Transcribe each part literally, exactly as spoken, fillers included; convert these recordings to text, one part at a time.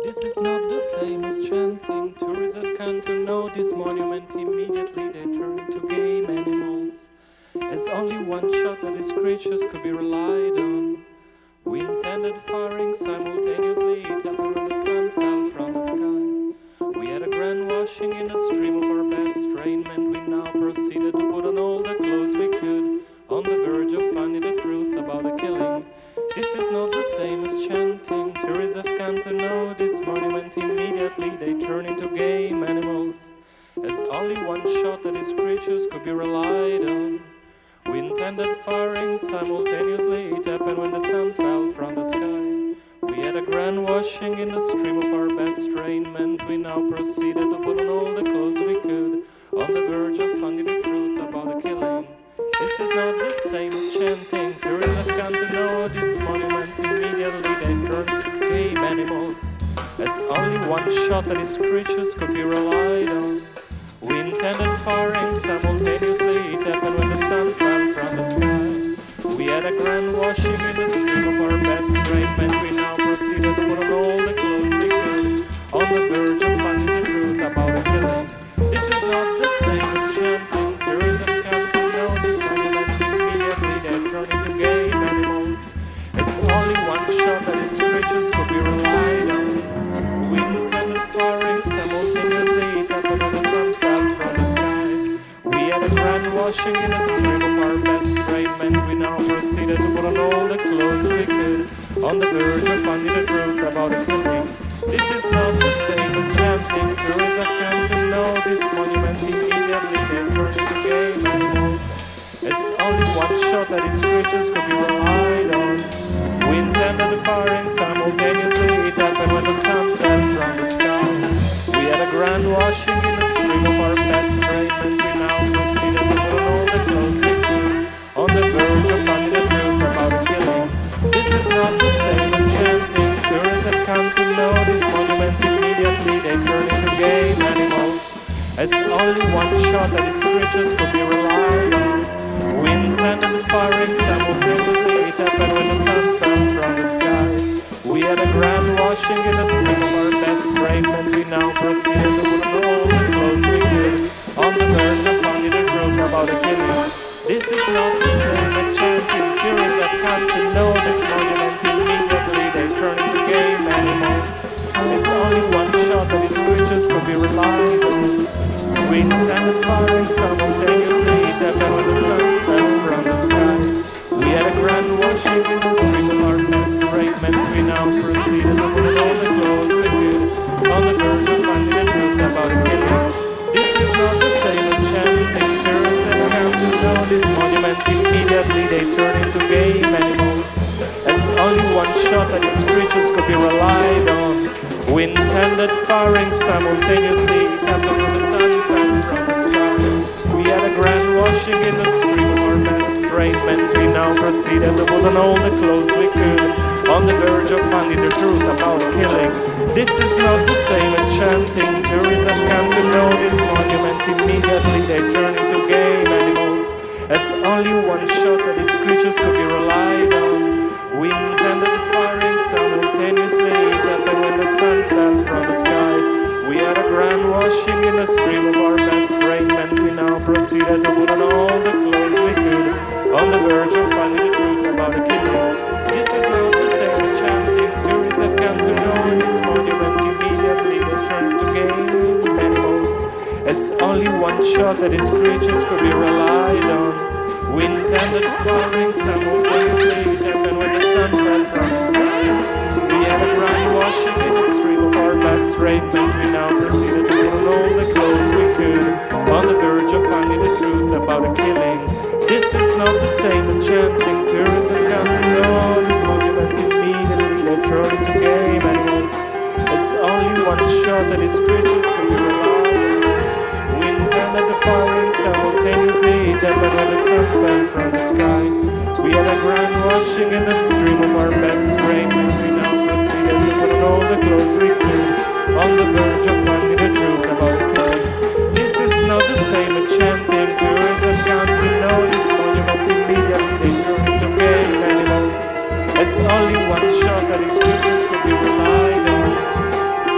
This is not the same as chanting. Tourists have come to know this monument. Immediately they turn into game animals. As only one shot at these creatures could be relied on. We intended firing simultaneously. It happened when the sun fell from the sky. We had a grand washing in the stream of our best raiment. We now proceeded to put on all the clothes we could, on the verge of finding the truth about the killing. This is not the same as chanting. Tourists have come to know this monument. Immediately they turn into game animals. As only one shot at these creatures could be relied on. We intended firing simultaneously. It happened when the sun fell from the sky. We had a grand washing in the stream of our best raiment. We now proceeded to put on all the clothes we could, on the verge of finding the truth about the killing. This is not the same as chanting. Tourists have come to know this monument. Immediately they turned into game animals. As only one shot at these creatures could be relied on. We intended firing simultaneously. It happened when the sun fell from the sky. We had a grand washing in the stream of our best raiment. We now proceeded to put on all the clothes we could, on the verge of finding the truth about the killing. This is not the same as chanting. Tourists have come to know this monument. Immediately they turn into game animals. It's only one shot that these creatures could be relied on. We intended firing simultaneously. It happened when the sun fell from the sky. We had a grand washing in the stream of our best raiment. We now proceeded to put on all the clothes we could, on the verge of finding the truth about the killing. This is not the same as chanting. Tourists have come to know this monument. Immediately they turn into game animals. As only one shot that these creatures could be relied on. We intended firing simultaneously. It happened when the sun fell from the sky. We had a grand washing in the stream of our best raiment. We now proceeded to put on all the clothes we could, on the verge of finding the truth about the killing. This is not the same as chanting. Tourists have come to know this monument. Immediately they turn into game animals. As only one shot at these creatures could be relied on. We intended firing simultaneously. It happened when the sun fell from the sky. We had a grand washing in the stream of our best raiment. We now proceeded to put on all the clothes we could, on the verge of finding the truth about the killing. This is not the same as chanting. Tourists have come to know this monument. Immediately they turn into game animals. It's only one shot that these creatures could be relied on. We intended firing simultaneously. It happened when the sun fell from the sky. We had a grand washing in the stream of our best raiment. We now proceeded to put on all the clothes we could, on the verge of finding the truth about the killing. This is not the same as chanting. Tourists have come to know this monument. Immediately they turn into game animals. As only one shot at these creatures could be relied on. We intended firing simultaneously. It happened when the sun fell from the sky. We had a grand washing in the stream of our best raiment. We now proceeded to put on all the clothes we could, on the verge of finding the truth about the killing. This is not the same as chanting. Tourists have come to know this monument. Immediately they turn into game animals. As only one shot at these creatures could be relied on. We intended firing simultaneously. It happened when the sun fell from the sky. We had a grand washing in the stream of our best raiment. We now proceeded to put on all the clothes we could, on the verge of finding the truth about the killing. This is not the same as chanting. Tourists have come to know this monument. Immediately they turn to game animals. As only one shot at these creatures could be relied on. We intended firing simultaneously. It happened when the sun fell from the sky. We had a grand washing in the stream of our best raiment. We now proceeded to put on all the clothes we could, on the verge of finding the truth about the killing. This is not the same as chanting. Tourists have come to know this monument. Immediately they turn into game animals. It's only one shot that these creatures can be relied on. We intended the firing simultaneously. It happened when the sun fell from the sky. We had a grand washing in the stream of our best raiment. We now proceeded to put on all the clothes we could, on the verge of finding the truth about the killing. This is not the same as chanting. Tourists have come to know this monument. Immediately they turn into game animals. As only one shot at these creatures could be relied on.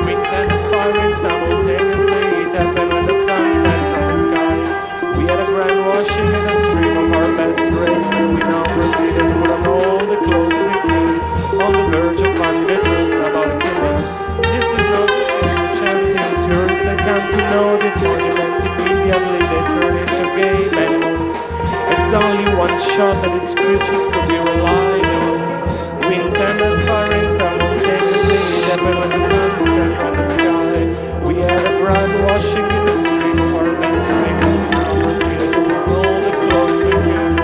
firing simultaneously. It happened when the sun fell from the sky. We had a grand washing in a stream of our best rain, and we now proceeded to put on all the clothes we could, on the verge of finding the truth about the killing. This is not the same as chanting. Tourists that come to know this monument immediately they turn into game animals. It's only one shot that these creatures could be relied on. We intended firing simultaneously. It happened when the sun fell from the sky. We had a grand washing in the stream of our best rain, and we now proceeded to put on all the clothes we could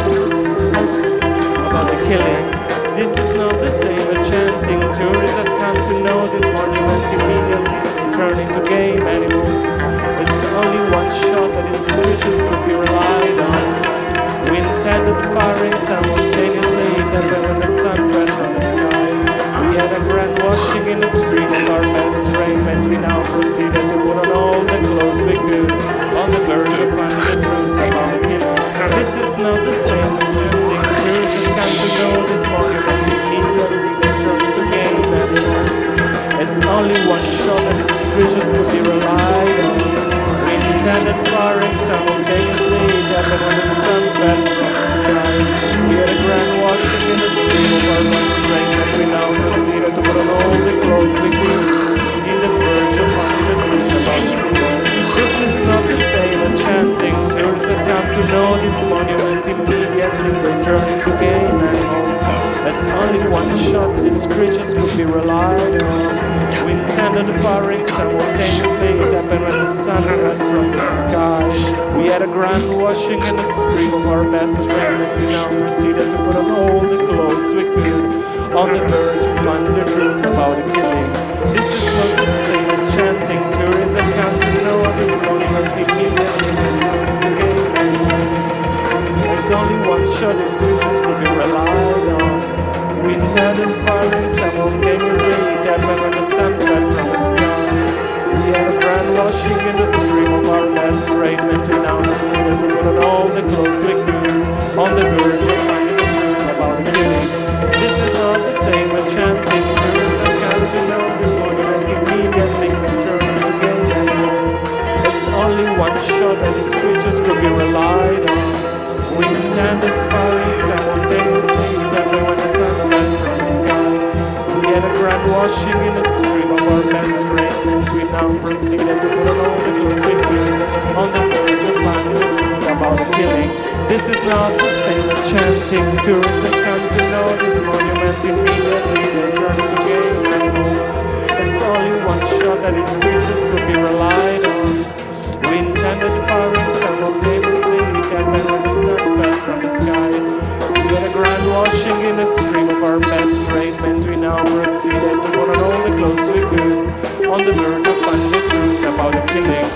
about the killing. This is not the same as chanting. Tourists have come to know this monument immediately they turn into game animals. It's only one shot that these creatures could be relied on. We intended firing simultaneously. It happened when the sun fell from the sky. We had a grand washing in the stream of our best rain, and we now proceeded to put on all the clothes we could, on the verge of finding the truth about the killing. This is not the same as chanting. Tourists have come to know this monument immediately they turn into game animals. It's only one shot that these creatures could be relied on. We intended firing simultaneously. It happened when the sun fell from the sky. We had a grand washing in the stream of our best rain, and we now proceeded to put on all the clothes we could, in the verge of finding the truth about the killing. This is not the same as chanting. Tourists have come to know this monument immediately they turn into game animals. That's only one shot these creatures could be relied on. We intended firing simultaneously. It happened when the sun fell from the sky. We had a grand washing in the stream of our best rain, and we now proceeded to put on all the clothes we could, on the verge of finding the truth about the killing. This is not the same as chanting. Tourists have come to know this monument immediately they turn into game animals. There's only one shot these creatures could be relied on. We intended firing simultaneously. It happened when the sun fell from the sky. We had a grand washing in the stream of our best rain, and we now proceeded to put on all the clothes we could, on the verge of finding the truth about the killing. This is not the same as chanting. Tourists have come to know this monument immediately they turn into game animals. It's only one shot that these creatures could be relied on. We intended firing simultaneously. It happened when the sun fell from the sky. We had a grand washing in the stream of our best rain, and we now proceeded to put on all the clothes we could, on the verge of finding the truth about the killing. This is not the same as chanting. Tourists have come to know this monument immediately they turn into game animals. It's only one shot that these creatures could be relied on. We intended firing simultaneously. It happened when the sun fell from the sky. We had a grand washing in the stream of our best rain, and we now proceeded to put on all the clothes we could, on the verge of finding the truth about the killing.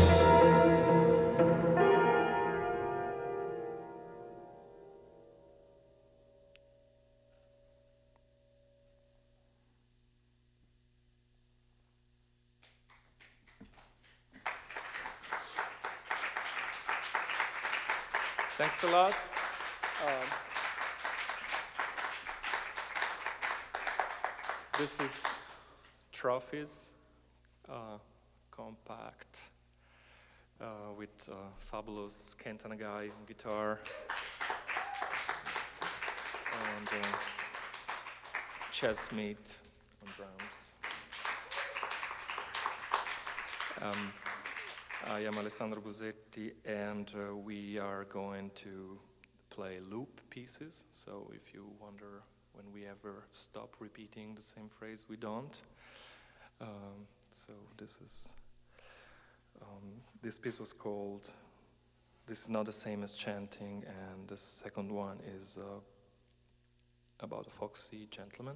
Thanks a lot. Um, this is Trophies, uh, compact, uh, with uh, fabulous Kent Nagai on guitar, and uh, Chess Smith on drums. Um, I am Alessandro Busetti, and uh, we are going to play loop pieces. So if you wonder when we ever stop repeating the same phrase, we don't. Um, so this is, um, this piece was called, this is not the same as chanting, and the second one is uh, about a foxy gentleman.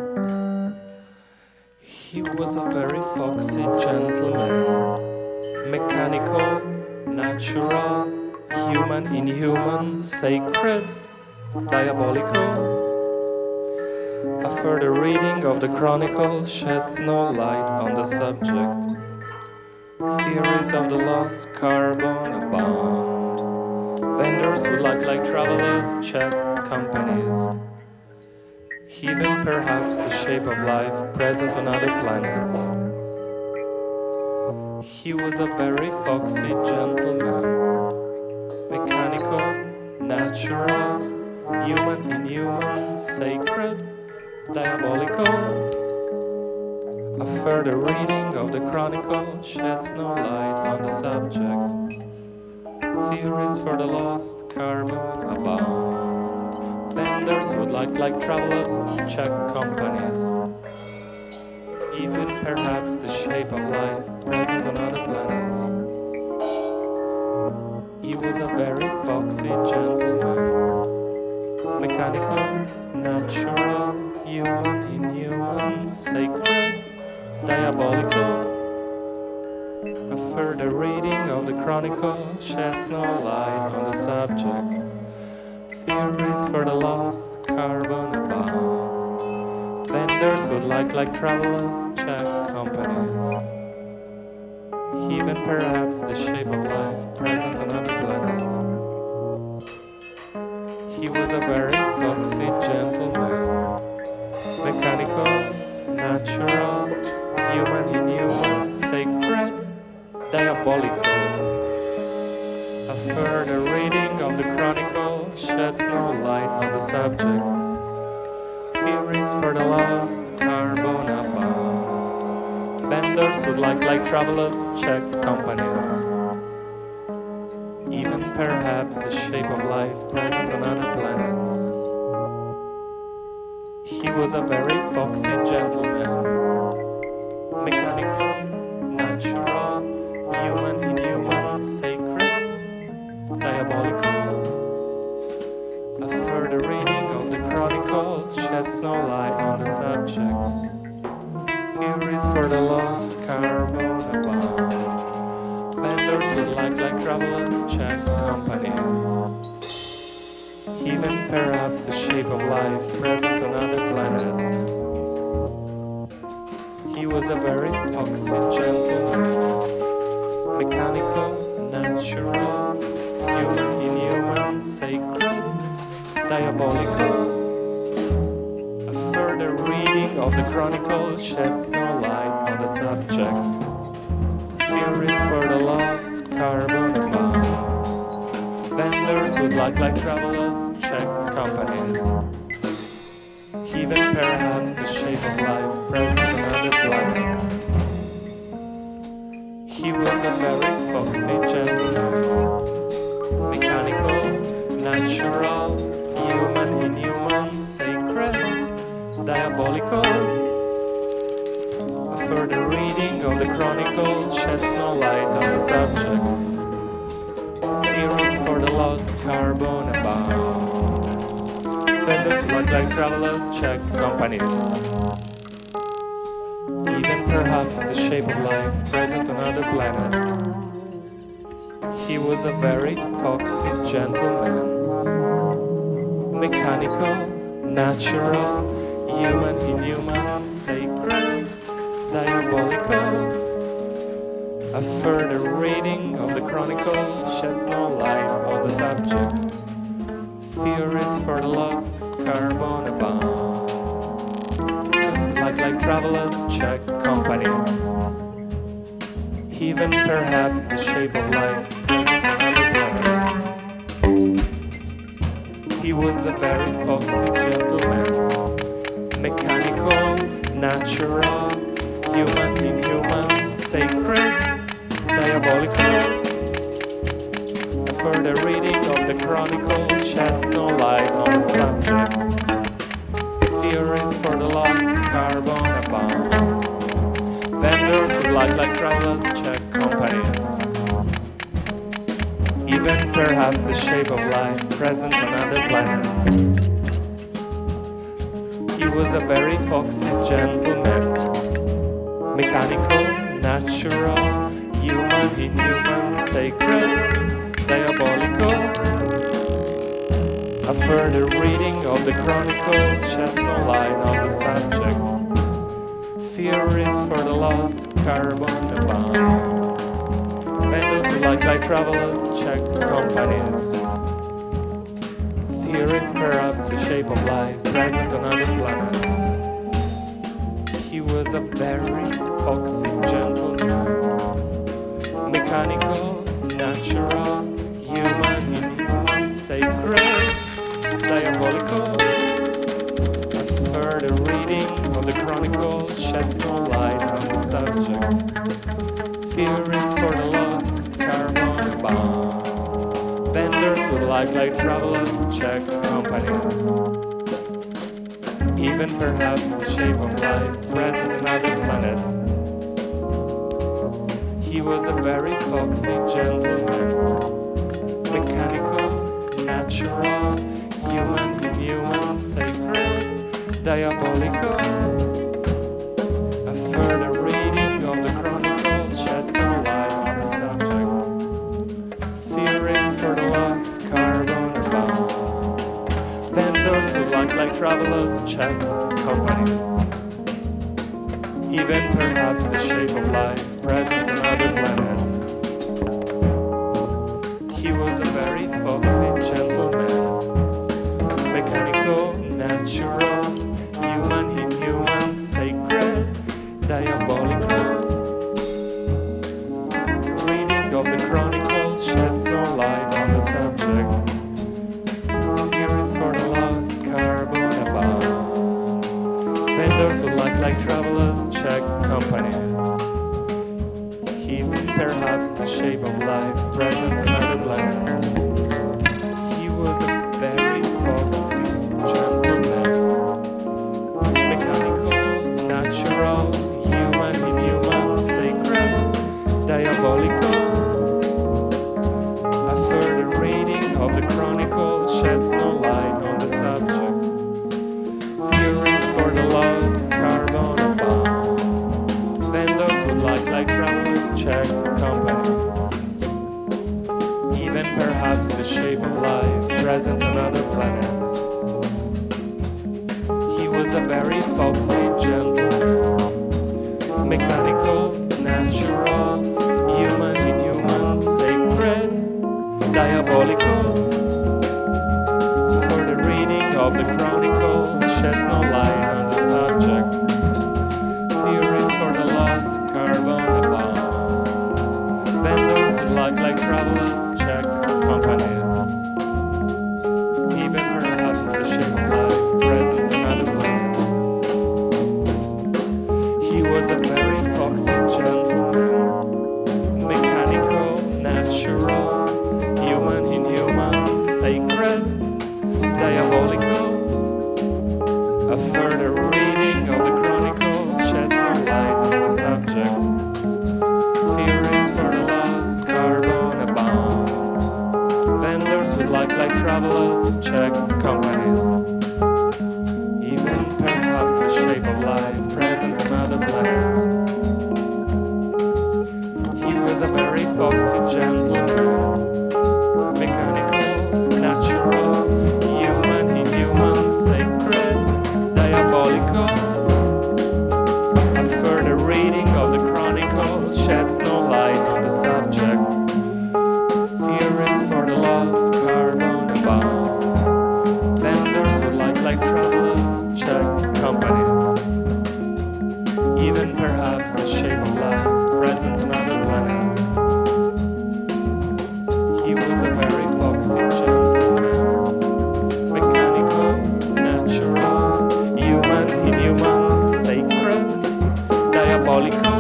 He was a very foxy gentleman, mechanical, natural, human, inhuman, sacred, diabolical. A further reading of the Chronicle sheds no light on the subject. Theories of the lost carbon abound. Vendors would like like travelers check companies. Even perhaps the shape of life present on other planets. He was a very foxy gentleman. Mechanical, natural, human, inhuman, sacred, diabolical. A further reading of the Chronicle sheds no light on the subject. Theories for the lost carbon abound. Vendors would like like travelers check companies. Even perhaps the shape of life present on other planets. He was a very foxy gentleman. Mechanical, natural, human, inhuman, sacred, diabolical. A further reading of the Chronicle sheds no light on the subject. Theories for the lost carbon abound. Vendors would like like travelers check companies. Even perhaps the shape of life present on other planets. He was a very foxy gentleman. Mechanical, natural, human, inhuman, sacred, diabolical. A further reading of the Chronicle sheds no light on the subject. Theories for the lost carbon abound. Vendors would like like travelers check companies. Even perhaps the shape of life present on other planets. He was a very foxy gentleman. Mechanical, natural, human, inhuman, sacred, diabolical. A further reading of the Chronicle sheds no light on the subject. Theories for the lost carbon abound. Vendors would like like travelers check companies. Even perhaps the shape of life present on other planets. He was a very foxy gentleman. Mechanical, natural, human, inhuman, sacred, diabolical. A further reading of the Chronicle sheds no light on the subject. Theories for the lost carbon abound. Vendors would like like travelers check companies. Even perhaps the shape of life present on other planets. He was a very foxy gentleman. Mechanical, natural, human, inhuman, sacred, diabolical. A further reading of the Chronicle sheds no light on the subject. Theories for the lost carbon abound. Vendors like like travelers check companies. Even perhaps the shape of life present on other planets. He was a very foxy gentleman. Mechanical, natural, human, inhuman, sacred, diabolical. A further reading of the Chronicle sheds no light on the subject. Theories for the lost carbon abound. Just like like travelers check companies. Even perhaps the shape of life present on other planets. He was a very foxy gentleman. Mechanical, natural, human, inhuman, sacred, diabolical. A further reading of the Chronicle sheds no light on the subject. Theories for the lost carbon abound. Vendors would like like travelers check companies. Even perhaps the shape of life present on other planets. He was a very foxy gentleman. Mechanical, natural, human, inhuman, sacred, diabolical. A further reading of the Chronicle sheds no light on the subject. Theories for the lost carbon abound. Vendors who like light travelers check companies. Theories perhaps the shape of life present on other planets. He was a very foxy gentleman, mechanical, natural, human, inhuman, sacred, diabolical. A further reading of the Chronicle sheds no light on the subject. Theories for the lost carbon abound. Vendors would like light travelers check companies. Even perhaps the shape of life present on other planets. He was a very foxy gentleman, mechanical, natural, human, inhuman, sacred, diabolical. A further reading of the Chronicle sheds no light on the subject. Theories for the lost carbon abound. Vendors who like like travelers check companies. Even perhaps the shape of life present on other planets. He was a very foxy gentleman, mechanical, natural, human, inhuman, sacred, diabolical. Reading of the Chronicle sheds no light on the subject. Theories for the lost carbon abound. Vendors who like like travelers check companies. Even perhaps the shape of life present on other planets. He was a very foxy gentleman, mechanical, natural, human, inhuman, sacred, diabolical. A further reading of the Chronicle sheds no light on the subject. Theories for the lost carbon abound. Vendors would like like travelers check companies. Even perhaps the shape of life present on other planets. He was a very foxy gentleman, mechanical, natural, human, inhuman, sacred, diabolical. For the reading of the Chronicle sheds no light on the subject. Theories for the lost carbon abound. Vendors who like like travelers check companies. Even perhaps the shape of life present on other planets. He was a very foxy gentleman, mechanical, natural, human, inhuman, sacred, diabolical. A further reading of the Chronicle sheds no light on the subject. Theories for the lost carbon abound. Vendors who like like travelers check companies. Even perhaps the shape of life present on other planets. He was a very foxy gentleman, mechanical, natural, human, inhuman, sacred, diabolical. A further reading of the Chronicle sheds no light on the subject. Theories for the lost carbon abound. Vendors who like like travelers check companies. Even perhaps the shape of life present on other planets. He was a very foxy gentleman, mechanical, natural, human, inhuman, sacred, diabolical.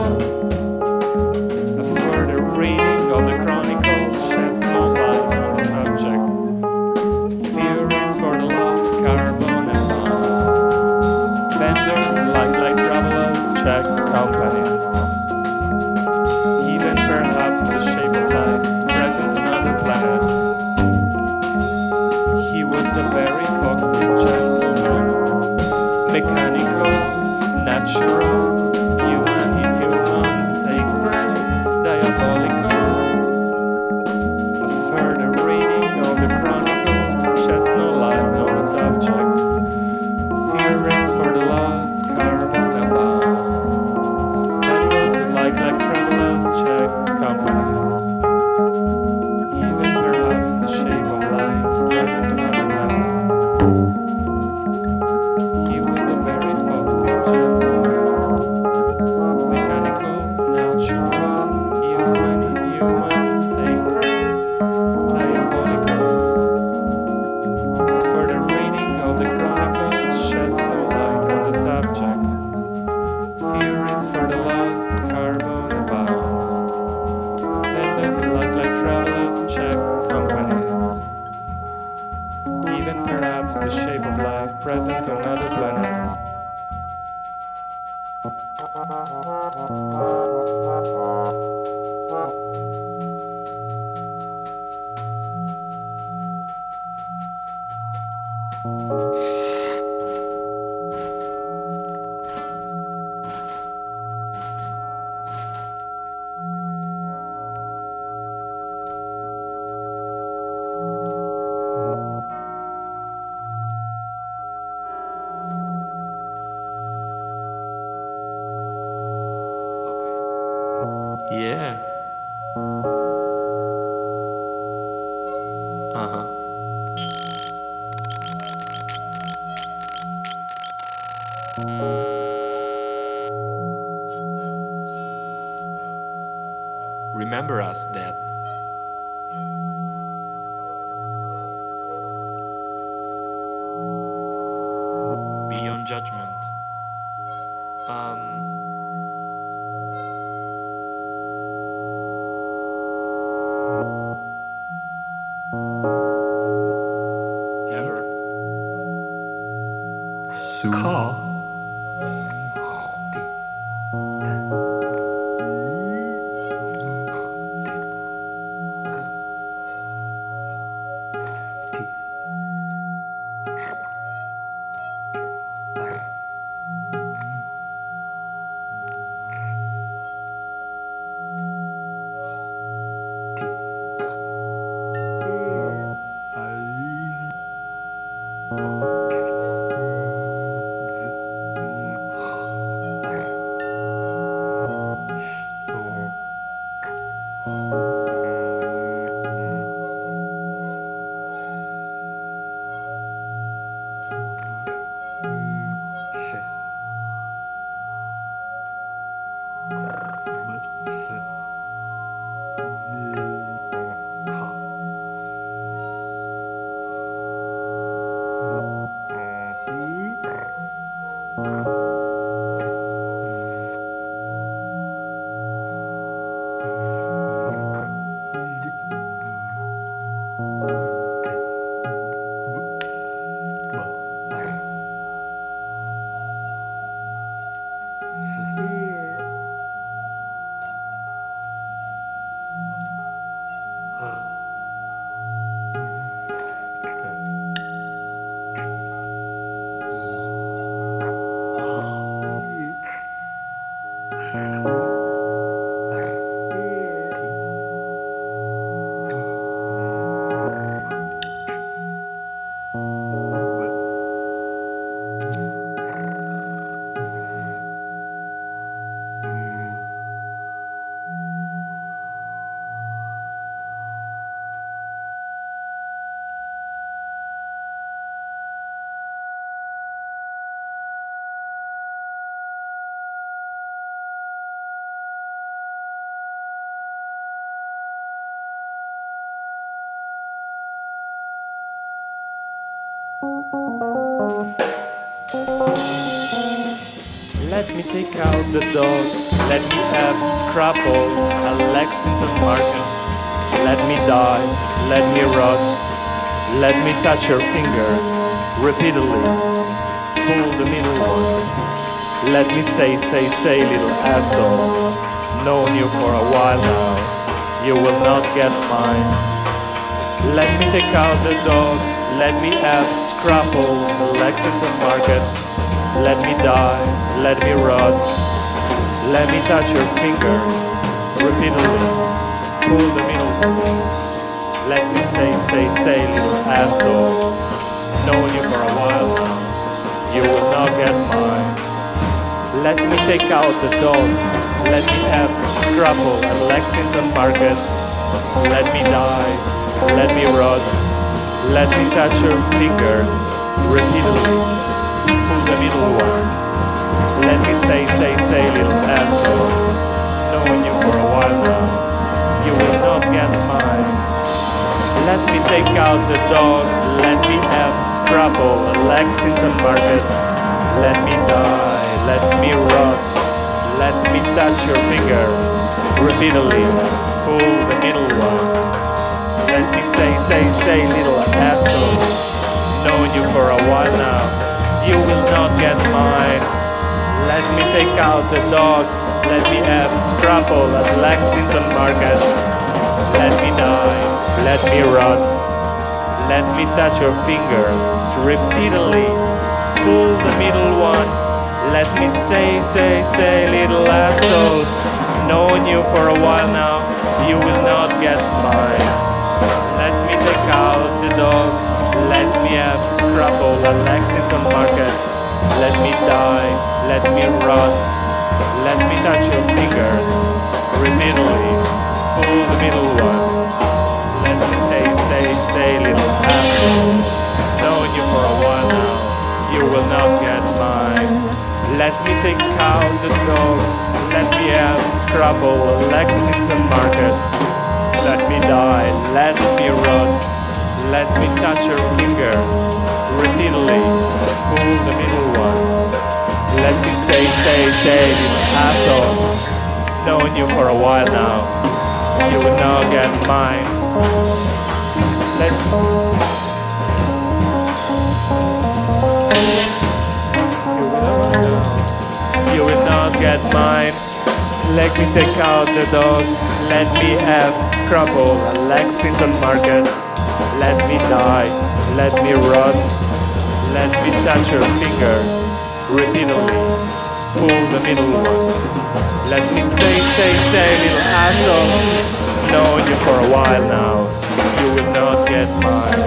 A further reading of the Chronicle sheds no light on the subject. Theories for the lost carbon abound. Vendors like like travelers check companies. Even perhaps the shape of life present on other planets. He was a very foxy gentleman, mechanical, natural, human, inhuman, sacred, diabolical. present on other planets. Yeah. Uh-huh. Remember us that beyond judgment. Um Ever. Ka. Let me take out the dog, let me have Scrapple at Lexington Market. Let me die, let me rot, let me touch your fingers repeatedly. Pull the middle one. Let me say, say, say, little asshole. Known you for a while now, you will not get mine. Let me take out the dog, let me have Scrapple at Lexington Market. Let me die, let me rot, let me touch your fingers repeatedly. Pull the middle one. Let me say, say, say, little asshole. Known you for a while now, you will not get mine. Let me take out the dog, let me have Scrapple at Lexington Market. Let me die, let me rot, let me touch your fingers repeatedly. Pull the middle one. Let me say, say, say, little asshole. Knowing you for a while now, you will not get mine. Let me take out the dog, let me have Scrapple at Lexington Market. Let me die, let me rot, let me touch your fingers repeatedly. Pull the middle one. Let me say, say, say, little asshole. Knowing you for a while now, you will not get mine. Let me take out the dog, let me have Scrapple at Lexington Market. Let me die, let me rot, let me touch your fingers repeatedly. Pull the middle one, let me say, say, say, little asshole. Known you for a while now, you will not get mine. Let me take out the dog, let me have Scrapple at Lexington Market. Let me die, let me rot, let me touch your fingers repeatedly. Pull the middle one, let me say, say, say, little asshole. Known you for a while now, you will not get mine. Let me take out the dog, let me have Scrabble at Lexington Market. Let me die, let me rot, let me touch your fingers repeatedly. Pull the middle one. Let me say, say, say, little asshole. Knowing you for a while now, you will not get mine. Let you will not, you will not get mine. Let me take out the dog. Let me have Scrabble at Lexington Market. Let me die. Let me rot. Let me touch your fingers repeatedly. Pull the middle one. Let me say, say, say, little asshole. Known you for a while now, you will not get mine.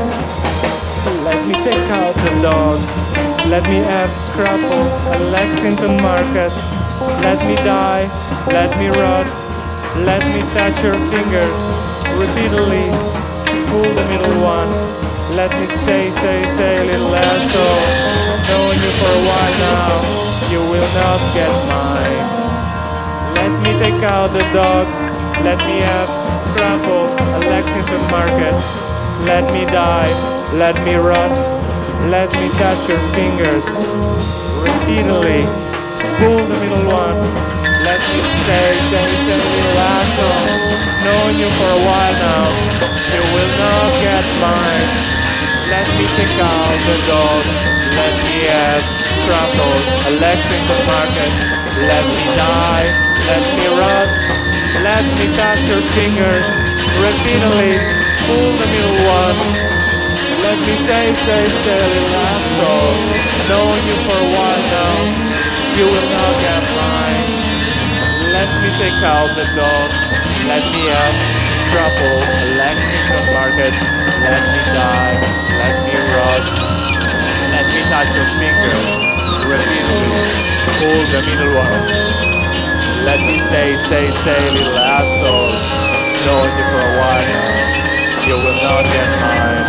Let me take out the dog. Let me have Scrapple at Lexington Market. Let me die. Let me rot. Let me touch your fingers repeatedly. Pull the middle one. Let me say, say, say, little asshole. Knowing you for a while now, you will not get mine. Let me take out the dog. Let me have Scrapple at Lexington Market. Let me die. Let me rot. Let me touch your fingers repeatedly. Pull the middle one. Let me say, say, say, little asshole. Knowing you for a while now, you will not get mine. Let me take out the dog. Let me have Scrapple at Lexington Market. Let me die. Let me rot. Let me touch your fingers repeatedly. Pull the middle one. Let me say, say, say, little asshole. Knowing you for a while now, you will not get mine. Let me take out the dog. Let me have Scrapple at Lexington Market. Let me die. Let me rot. Let me touch your fingers repeatedly. Pull the middle one. Let me say, say, say, little asshole. Knowing you for a while now, you will not get mine.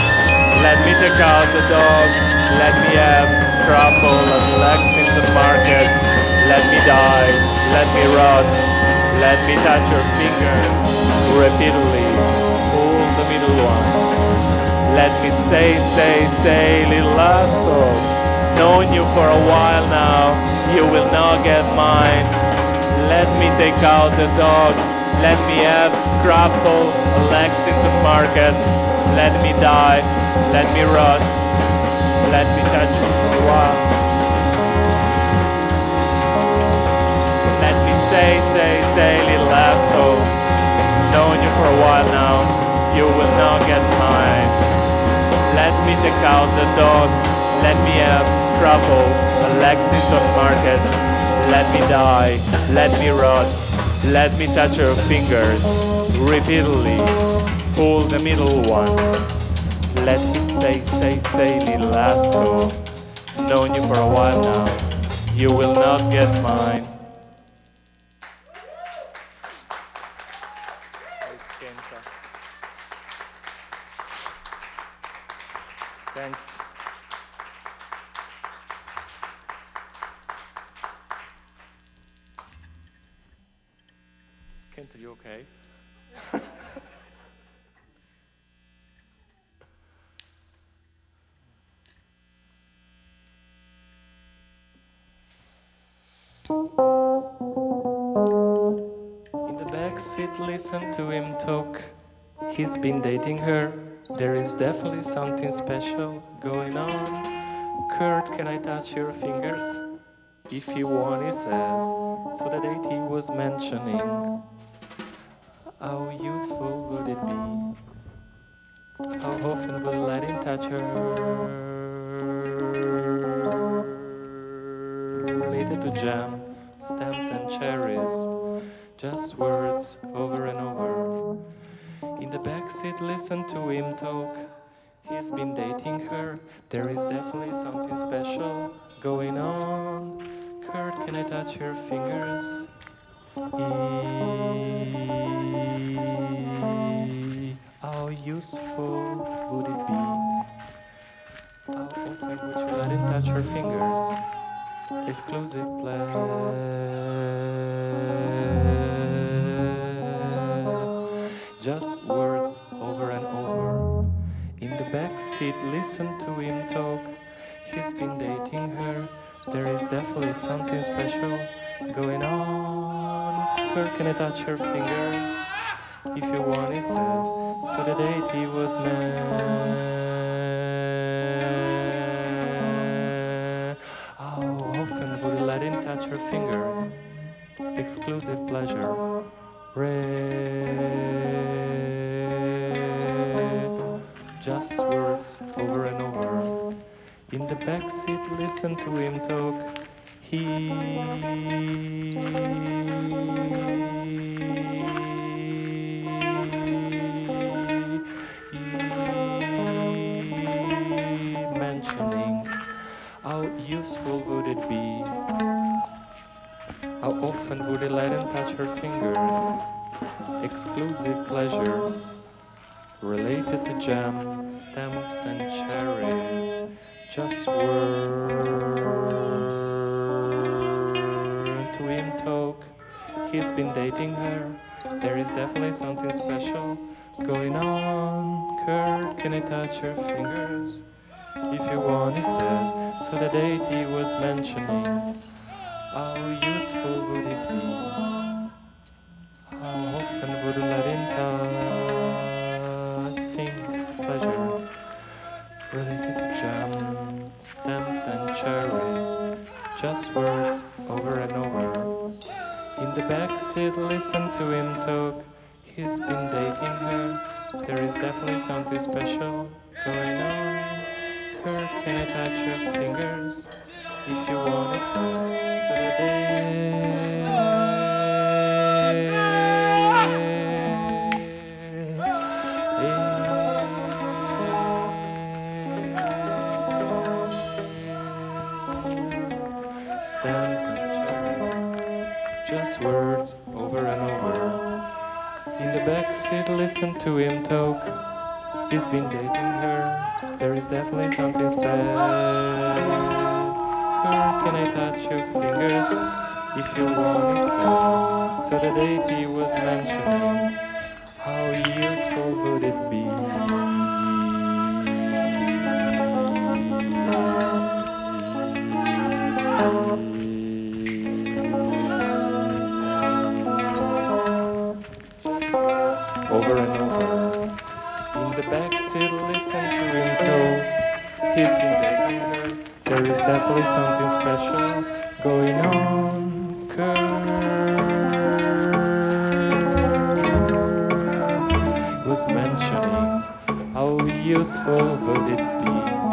Let me take out the dog. Let me have Scrapple at Lexington Market. Let me die. Let me rot. Let me touch your fingers repeatedly. Pull the middle one. Let me say, say, say, little asshole. Knowing you for a while now, you will not get mine. Let me take out the dog. Let me have Scrapple at Lexington Market. Let me die. Let me rot. Let me touch you for a while. Let me say, say, say, little asshole. Knowing you for a while now, you will not get mine. Let me take out the dog. Let me have Scrapple at Lexington Market. Let me die. Let me rot. Let me touch your fingers repeatedly. Pull the middle one. Let me say, say, say, little asshole. Known you for a while now, you will not get mine. Thanks. Kent, are you okay? In the backseat, listen to him talk. He's been dating her. There is definitely something special going on. Kurt, can I touch your fingers? If you want, he says. So the date he was mentioning. How useful would it be? How often would I let him touch her? Related to jam, stamps and cherries. Just words over and over. In the backseat, listen to him talk. He's been dating her. There is definitely something special going on. Kurt, can I touch your fingers? E- How useful would it be? How often would you let him touch her fingers? Exclusive play. Just words over and over. In the back seat, listen to him talk. He's been dating her. There is definitely something special going on. Kurt, can I touch her fingers? If you want, he says. So the date he was mad. How often would you let him touch her fingers? Exclusive pleasure. Red. Just words over and over. In the back seat, listen to him talk. He, he mentioning how useful would it be? How often would he let him touch her fingers? Exclusive pleasure. Related to jam, stamps and cherries. Just word to him talk. He's been dating her. There is definitely something special going on. Kurt, can I touch your fingers? If you want, he says. So the date he was mentioning. How useful would it be? How often would you let him touch things, pleasure? Related to jam, stamps and cherries. Just words over and over. In the back seat, listen to him talk. He's been dating her. There is definitely something special going on. Kurt, can I touch your fingers? If you want, he says. So the day. Stamps and cherries, just words over and over. In the back seat, listen to him talk. He's been dating her. There is definitely something special. Kurt, can I touch your fingers? If you want, he said. So the date he was mentioning. How useful would it be? Over and over. In the back seat, listen to him talk. He's been dating her. There is definitely something special going on. Kurt was mentioning how useful would it be?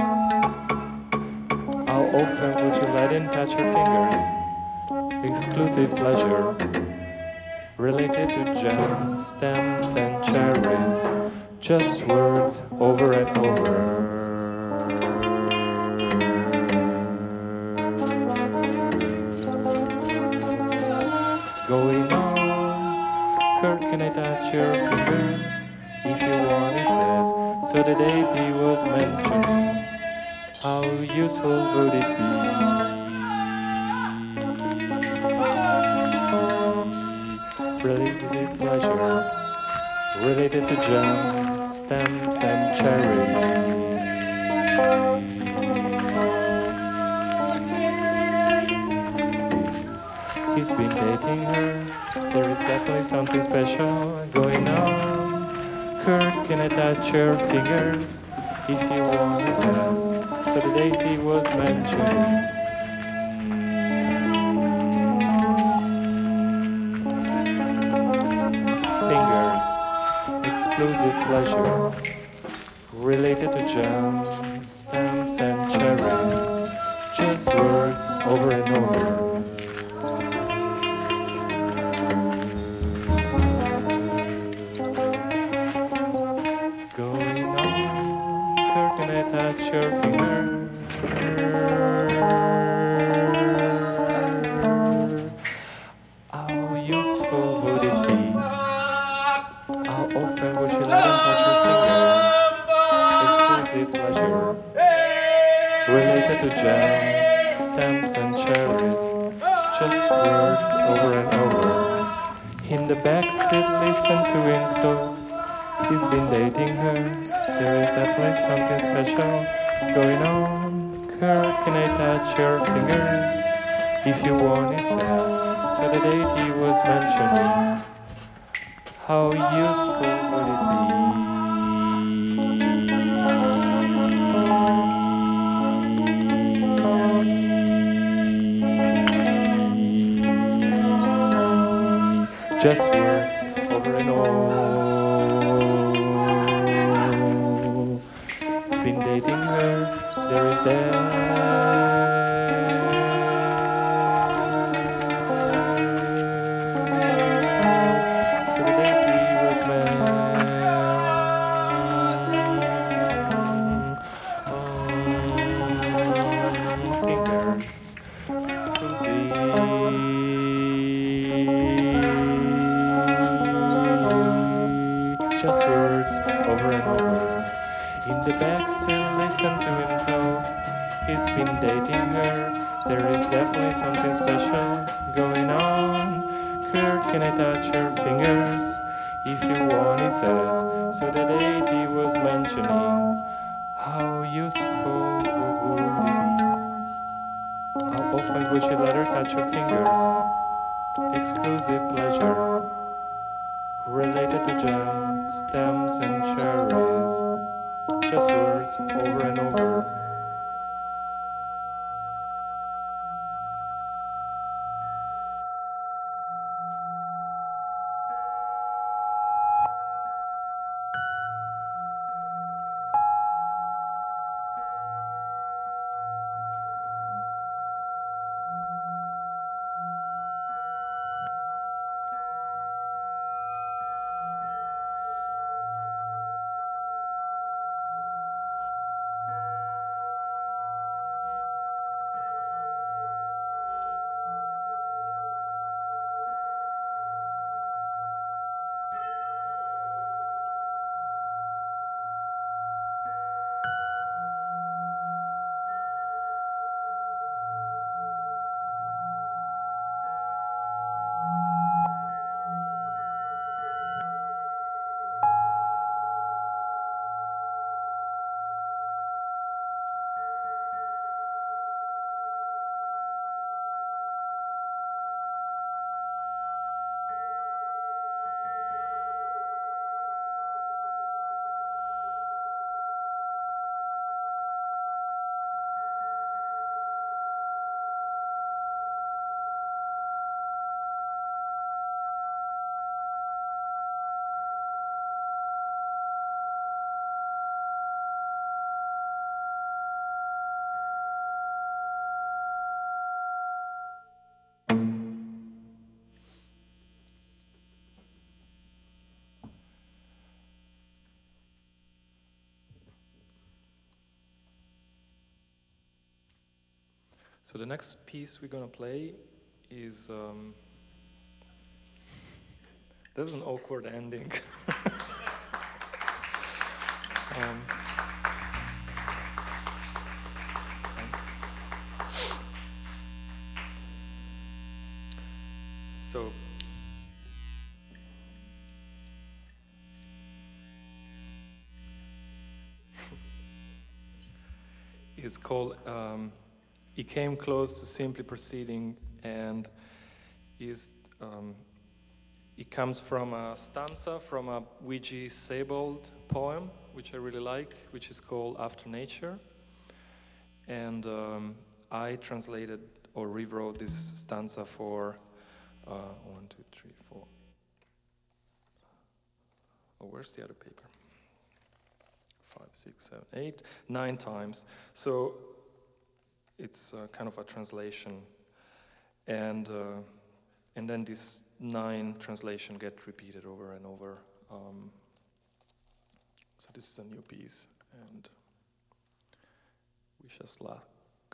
How often would you let him touch your fingers? Exclusive pleasure. Related to jam, stamps and cherries. Just words over and over. Going on. Kurt, can I touch your fingers? If you want, he says. So the date he was mentioning. How useful would it be? Related pleasure, related to jam, stamps and cherry. He's been dating her. There is definitely something special going on. Kurt, can I touch your fingers? if you want, he says. So the deity was mentioning. Fingers, exclusive pleasure, related to gems, stamps and cherries, just words over and over. Going on, curtain attach your finger. How useful would it be? How often would you let him touch your fingers? Exclusive pleasure, related to gems, stamps and cherries, just words over and over. In the backseat, listen to him talk. He's been dating her. There is definitely something special going on. Kurt, can I touch your fingers? If you want, he says. So the date he was mentioning. How useful would it be? Just words over and over. He's been dating her. There is that. Just words over and over. In the backseat, listen to him talk. He's been dating her. There is definitely something special going on. Kurt, can I touch your fingers? If you want, he says. So the date he was mentioning. How useful would it be? How often would you let her touch your fingers? Exclusive pleasure, related to gems, stems and cherries, just words over and over. So the next piece we're gonna play is, um, that was an awkward ending. um, thanks. So, it's called, um, He came close to simply proceeding, and is um, It comes from a stanza from a Luigi Sebold poem, which I really like, which is called After Nature. And um, I translated or rewrote this stanza for uh, one, two, three, four. Oh, where's the other paper? Five, six, seven, eight, nine times. So it's uh, kind of a translation. And, uh, and then this nine translation get repeated over and over. Um, so this is a new piece, and wish us luck.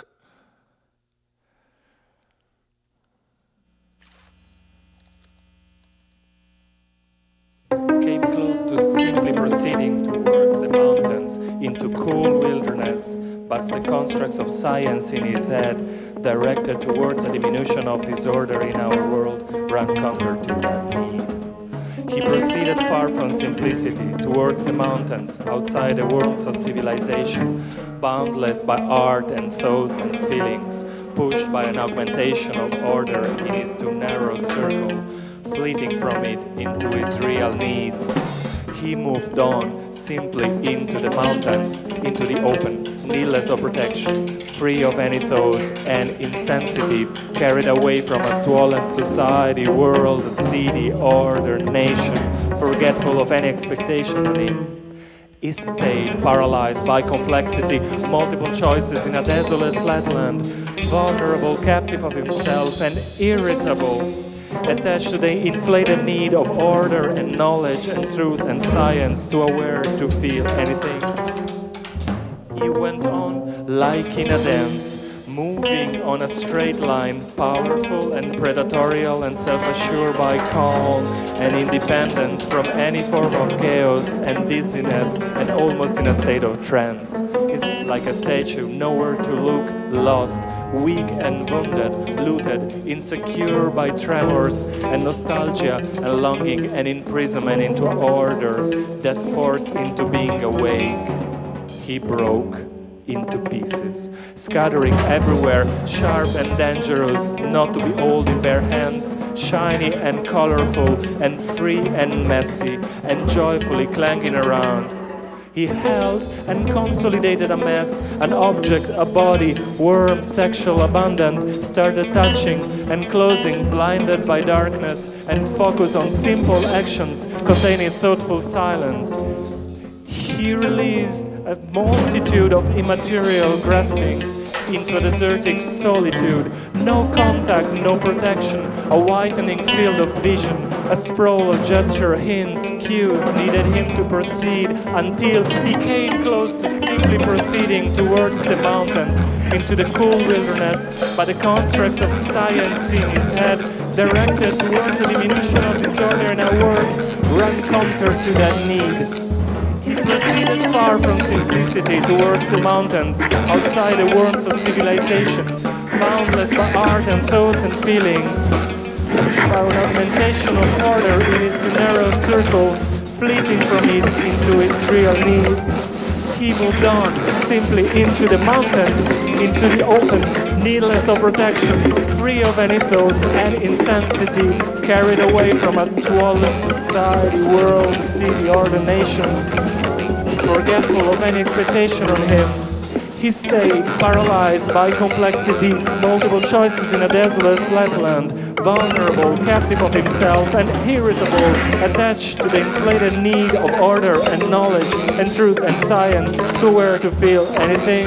Came close to simply proceeding towards the mountains into cool wilderness, but the constructs of science in his head, directed towards a diminution of disorder in our world, ran counter to that need. He proceeded far from simplicity towards the mountains, outside the worlds of civilization, boundless by art and thoughts and feelings, pushed by an augmentation of order in his too narrow circle, fleeting from it into his real needs. He moved on simply into the mountains, into the open, needless of protection, free of any thoughts and insensitive, carried away from a swollen society, world, city, order, nation, forgetful of any expectation on him. He stayed paralyzed by complexity, multiple choices in a desolate flatland, vulnerable, captive of himself, and irritable, attached to the inflated need of order and knowledge and truth and science, too aware to feel anything. He went on like in a dance, moving on a straight line, powerful and predatorial and self-assured by calm and independence from any form of chaos and dizziness, and almost in a state of trance. It's like a statue, nowhere to look, lost, weak and wounded, looted, insecure by tremors and nostalgia and longing and imprisonment into order that forced into being awake. He broke into pieces, scattering everywhere, sharp and dangerous, not to behold in bare hands, shiny and colorful and free and messy and joyfully clanging around. He held and consolidated a mess, an object, a body, warm, sexual, abundant, started touching and closing, blinded by darkness, and focused on simple actions containing thoughtful silence. He released a multitude of immaterial graspings into a desertic solitude, no contact, no protection, a whitening field of vision, a sprawl of gesture, hints, cues needed him to proceed until he came close to simply proceeding towards the mountains, into the cool wilderness, by the constructs of science in his head, directed towards a diminution of disorder in our world, ran counter to that need. He proceeded far from simplicity towards the mountains, outside the worms of civilization, boundless by art and thoughts and feelings, pushed by an augmentation of order in his too narrow circle, fleeting from it into its real needs. He moved on simply into the mountains, into the open, needless of protection, free of any thoughts and insensitive, carried away from a swollen society, world, city, or the nation, forgetful of any expectation on him. He stayed paralyzed by complexity, multiple choices in a desolate flatland, vulnerable, captive of himself, and irritable, attached to the inflated need of order and knowledge and truth and science, to where to feel anything.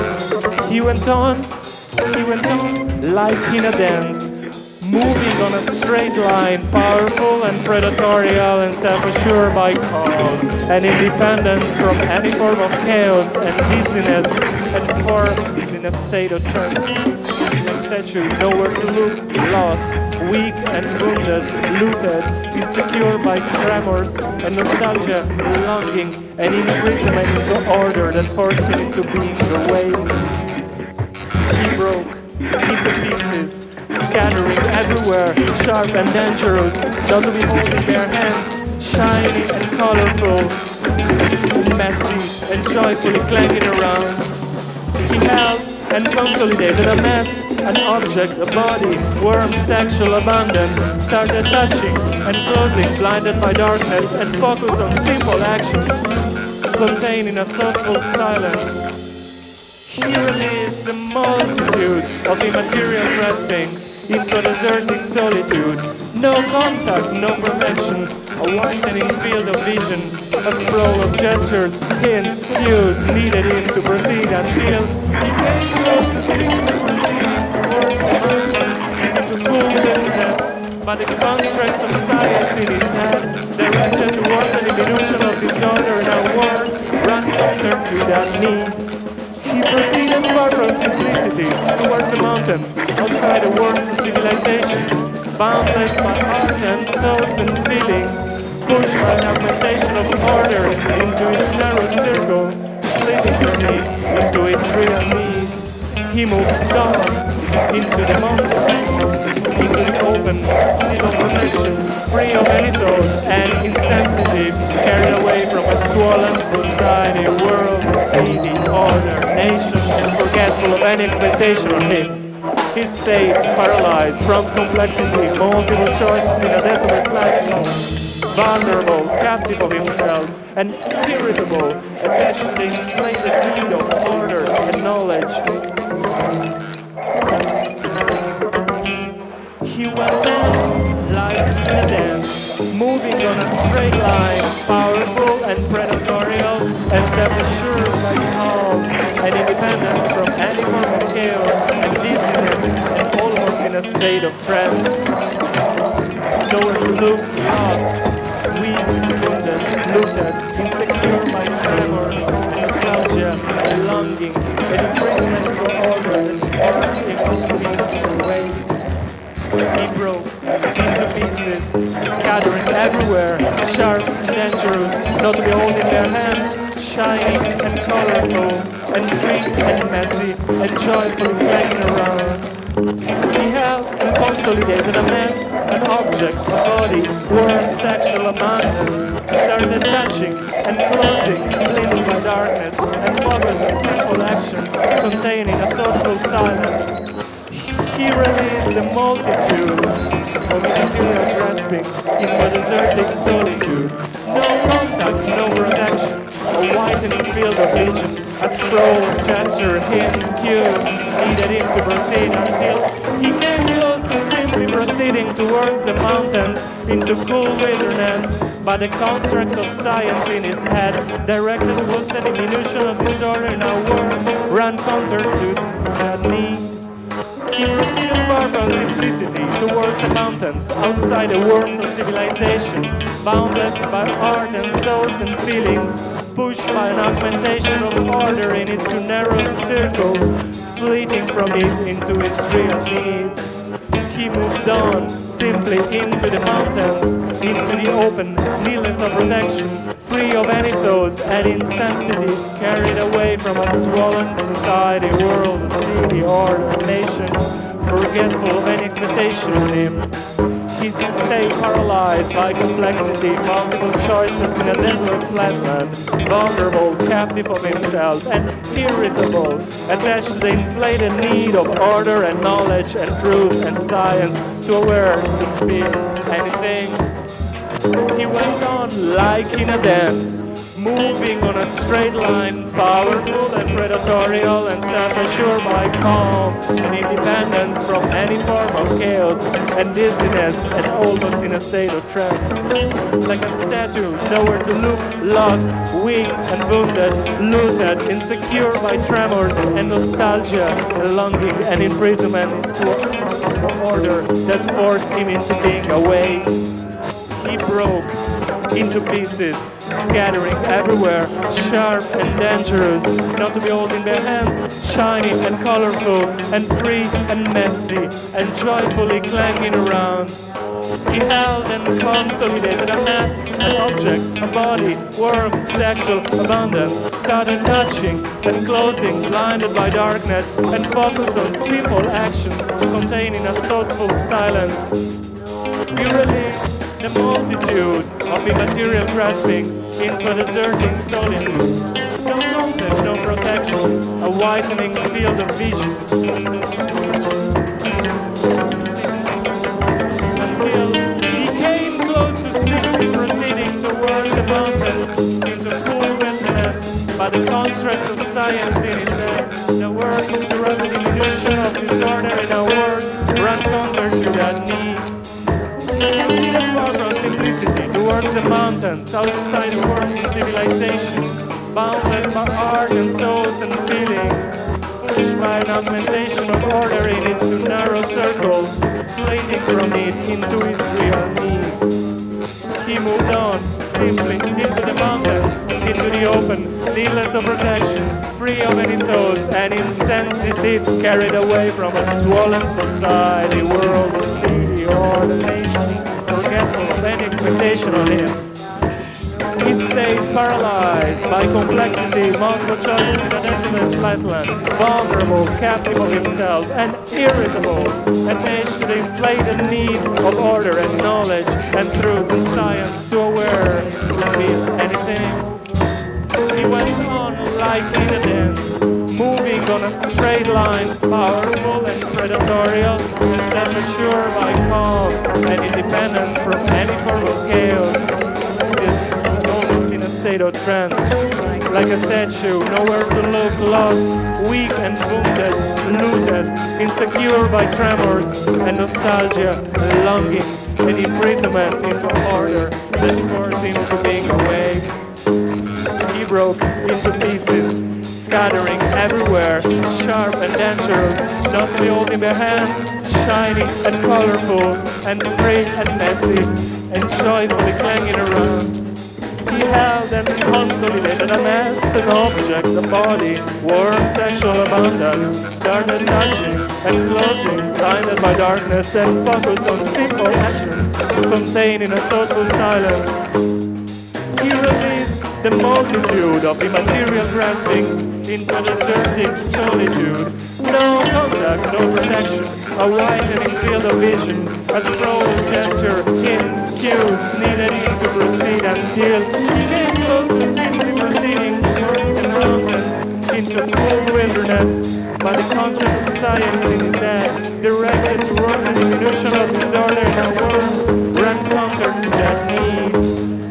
He went on, he went on, like in a dance, moving on a straight line, powerful and predatorial and self-assured by calm and independence from any form of chaos and dizziness, and formed in a state of trance. And statue, nowhere to look, lost, weak and wounded, looted, insecure by tremors and nostalgia, longing and imprisonment into order that forced him into being awake. He broke into pieces, scattering everywhere, sharp and dangerous, not to behold in their hands, shiny and colorful, messy and joyfully clanging around. He held and consolidated a mess, an object, a body, worm, sexual abandon, started touching and closing, blinded by darkness, and focus on simple actions, contained in a thoughtful silence. He released the multitude of immaterial graspings into a desertic solitude. No contact, no protection, a widening field of vision, a sprawl of gestures, hints, cues needed him to proceed until he came close to simply proceeding towards the mountains into cool wilderness, but the constructs of science in his head, directed towards a diminution of disorder in our world, ran counter to that need. He proceeded far from simplicity towards the mountains, outside the worlds of civilization, boundless by art and thoughts and feelings, pushed by an augmentation of order into its narrow circle, leading from it into its real needs. He moved on into the mountains, into the open, little protection, free of any thought and insensitive, carried away from a swollen society, world, city, order, nation, forgetful of any expectation on him. His state paralyzed from complexity, multiple choices in a desolate platform, vulnerable, captive of himself, and irritable, attached to the inflated need of order and knowledge. He went on like a dance, moving on a straight line, powerful and predatorial, and self-assured by calm and independence from any form of chaos and dizziness, and almost in a state of trance. Nowhere to look, lost, weak, wounded, looted, insecure by tremors, nostalgia, and longing, and imprisonment for order and forced him away. He broke into pieces, scattering everywhere, sharp and dangerous, not to be holding their hands, shiny and colorful, and free and messy, and joyfully playing around. He held and consolidated a mess, an object, a body, worm, sexual abandon, started touching and closing, blinded by darkness, and focused on simple actions, containing a thoughtful silence. He released the multitude of immaterial graspings into a desertic solitude. No contact, no protection, a widening field of vision, a sprawl of gesture, hints, cues, needed him to proceed until he came close to simply proceeding towards the mountains into cool wilderness, but the constructs of science in his head, directed towards the diminution of disorder in our world, ran counter to that need. He proceeded far from simplicity towards the mountains, outside the worlds of civilization, boundless by art and thoughts and feelings, pushed by an augmentation of order in its too narrow circle, fleeting from it into its real needs. He moved on, simply into the mountains, into the open, needless of protection, free of any thoughts and insensitive, carried away from a swollen society, world, city, order, nation, forgetful of any expectation of him. He stayed paralyzed by complexity, multiple choices in a desolate flatland, vulnerable, captive of himself, and irritable, attached to the inflated need of order and knowledge and truth and science to aware he could be anything. He went on like in a dance, moving on a straight line, powerful and predatorial and self-assured by calm and independence from any form of chaos and dizziness, and almost in a state of trance. Like a statue, nowhere to look, lost, weak and wounded, looted, insecure by tremors and nostalgia and longing and imprisonment to an order that forced him into being away. He broke into pieces, scattering everywhere, sharp and dangerous, not to be held in their hands, shiny and colorful, and free and messy, and joyfully clanging around. He held and consolidated a mass, an object, a body, worm, sexual, abundant, started touching and closing, blinded by darkness, and focused on simple actions, containing a thoughtful silence. He released the multitude of immaterial graspings into a deserting solitude. No content, no protection, a widening field of vision. into cool wilderness by the constructs of science in his head. The work is the rapid diminution of disorder in our world, run counter to that need. Proceeded far from simplicity towards the mountains, outside the world of civilization, boundless by art and thoughts and feelings, pushed by an augmentation of order in its too narrow circle, fleeting from it into its real needs. He moved on, simply, into the mountains, into the open, needless of protection, free of any thoughts, and insensitive, carried away from a swollen society, world, city, or the nation, forgetful of any expectation on him. He stayed paralyzed by complexity, multiple choices in a desolate flatland, vulnerable, captive of himself, and irritable, attached to the inflated need of order and knowledge and truth and science to aware, to feel anything. He went on like in a dance, moving on a straight line, powerful and predatorial, and self-assured by calm and independence from any form of chaos. Almost in a state of trance, like a statue, nowhere to look, lost, weak and wounded, looted, insecure by tremors and nostalgia, longing and imprisonment into order that forced him to being awake. He broke into pieces, scattering everywhere, sharp and dangerous, not to behold in their hands, shiny and colorful, and free and messy, and joyfully clanging around. He held and consolidated a mass, an object, a body, warm sexual abandon, started touching and closing, blinded by darkness and focused on simple actions, contained in a total silence. He released the multitude of immaterial graspings into a desertic solitude. No contact, no protection, a widening field of vision, a sprawling gesture, hints, cues needed him to proceed until he came close to simply proceeding towards the mountains into cool wilderness by the concept of science in his head, directed towards the diminution of disorder in our world, ran counter to that need.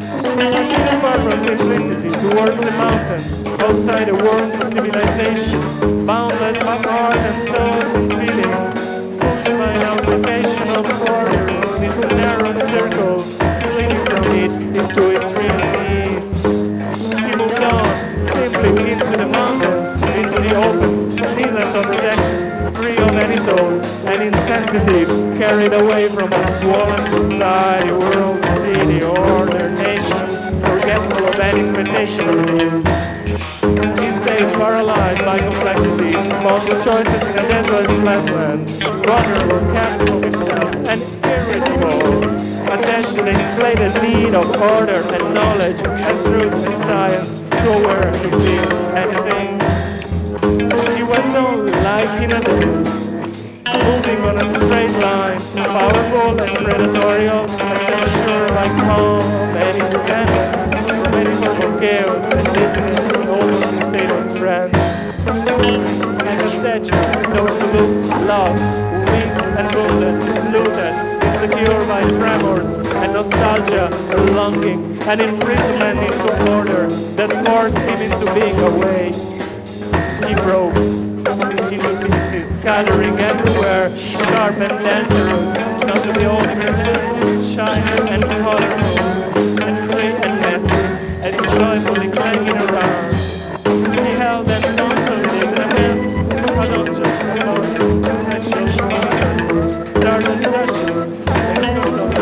Far from simplicity towards the mountains, outside the world of civilization, boundless by art and thoughts and feelings, pushed by an application of order in its narrow circle, fleeing from it into its real needs. He moved on, simply into the mountains, into the open, needless of protection, free of any thoughts, and insensitive, carried away from a swollen society, world, city, or their nation, forgetful of any expectation of him. He stayed paralyzed by complexity, multiple choices in a desolate flatland, vulnerable, captive of himself, and irritable, attached to the inflated need of order and knowledge and truth and science to aware to feel anything. He went on like in a dance, moving on a straight line, powerful and predatorial, and self-assured by calm and independence from any form of chaos and dizziness, almost in state of trance. Like a statue, nowhere to look, lost, weak and wounded, looted, insecure by tremors and nostalgia, longing, and imprisonment into order that forced him into being awake. He broke into pieces, scattering everywhere, sharp and dangerous, not to behold in your hands, shiny and colorful, and free and messy, and joyfully clanging around. He held and consolidated a mess, an object, a body, and social order, started touching, and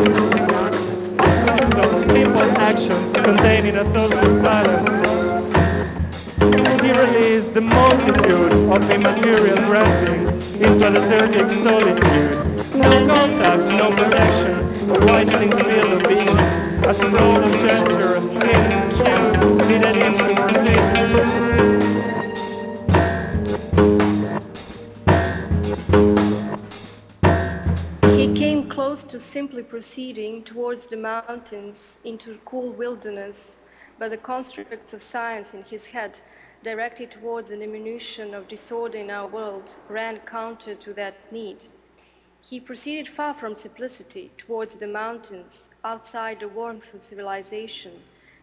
total, some simple actions contained in a total silence. He released the multitude of immaterial graspings into a desertic solitude. No contact, no protection, a widening field of vision, a sprawl of gesture, hints, cues, needed him to proceed. He came close to simply proceeding towards the mountains into cool wilderness, but the constructs of science in his head, directed towards a diminution of disorder in our world, ran counter to that need. He proceeded far from simplicity towards the mountains, outside the warmth of civilization,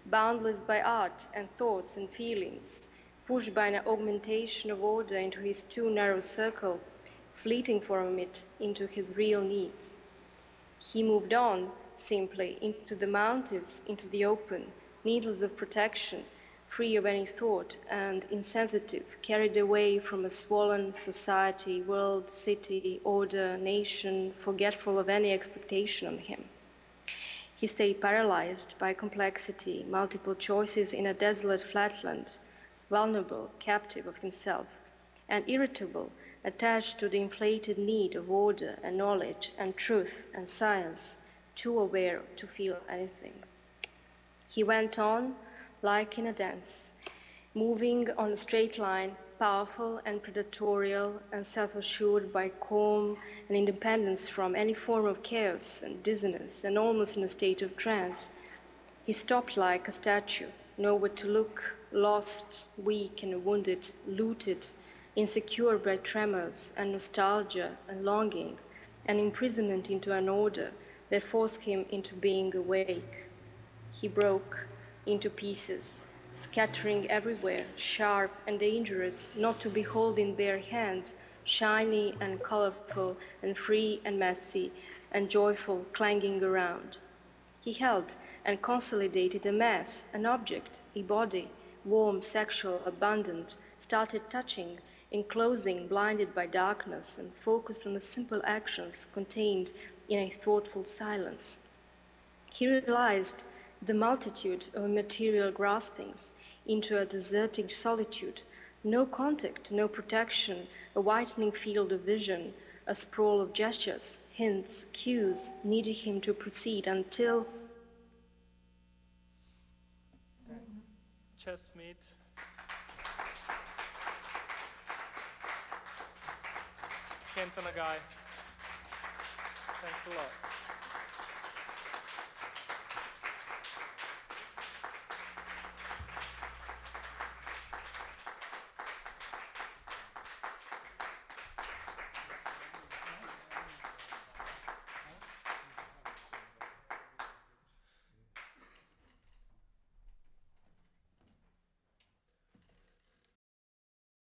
boundless by art and thoughts and feelings, pushed by an augmentation of order into his too narrow circle, fleeting from it into his real needs. He moved on, simply, into the mountains, into the open, needles of protection, free of any thought and insensitive, carried away from a swollen society, world, city, order, nation, forgetful of any expectation on him. He stayed paralyzed by complexity, multiple choices in a desolate flatland, vulnerable, captive of himself, and irritable, attached to the inflated need of order and knowledge and truth and science, too aware to feel anything. He went on, like in a dance, moving on a straight line, powerful and predatorial and self-assured by calm and independence from any form of chaos and dizziness and almost in a state of trance. He stopped like a statue, nowhere to look, lost, weak and wounded, looted, insecure by tremors and nostalgia and longing, and imprisonment into an order that forced him into being awake. He broke into pieces, scattering everywhere, sharp and dangerous, not to behold in bare hands, shiny and colorful and free and messy and joyful, clanging around. He held and consolidated a mass, an object, a body, warm, sexual, abundant, started touching, enclosing, blinded by darkness, and focused on the simple actions contained in a thoughtful silence. He realized the multitude of material graspings into a desertic solitude, no contact, no protection, a whitening field of vision, a sprawl of gestures, hints, cues needed him to proceed until... Thanks. Chest meet. Kent Nagai. Thanks a lot.